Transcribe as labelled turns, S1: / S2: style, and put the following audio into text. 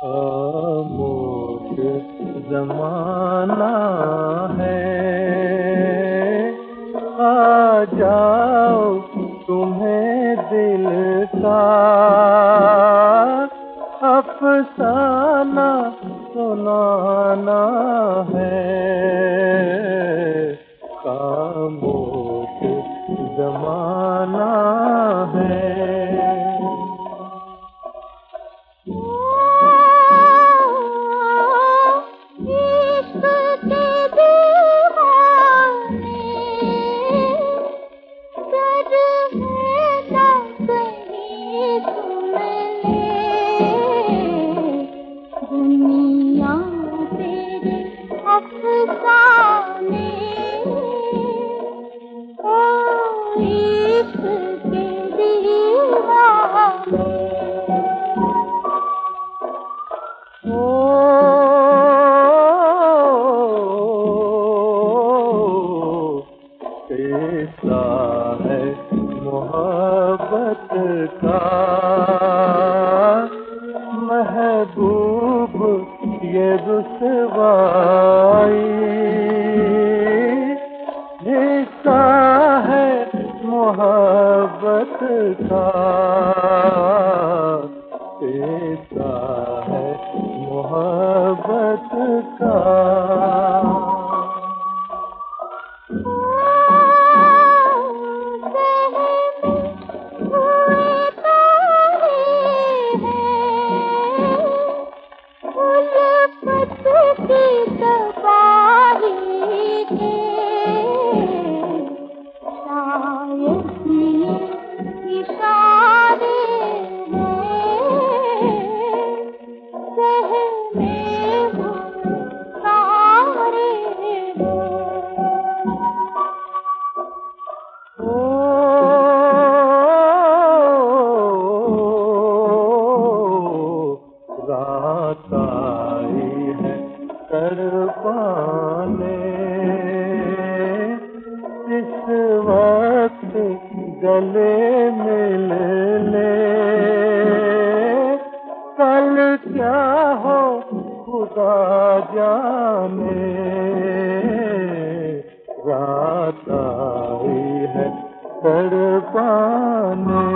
S1: खामोश ज़माना है, आ जाओ तुम्हें दिल का अफ़साना सुनाना है। खामोश ज़माना है। कैसा है मोहब्बत का महबूब ये रुसवाई, हिस्सा है मोहब्बत का, कैसा है मोहब्बत का। रात आई है तड़पाने, इस वक्त गले मिल ले, कल क्या हो खुदा जाने। रात आई है तड़पाने।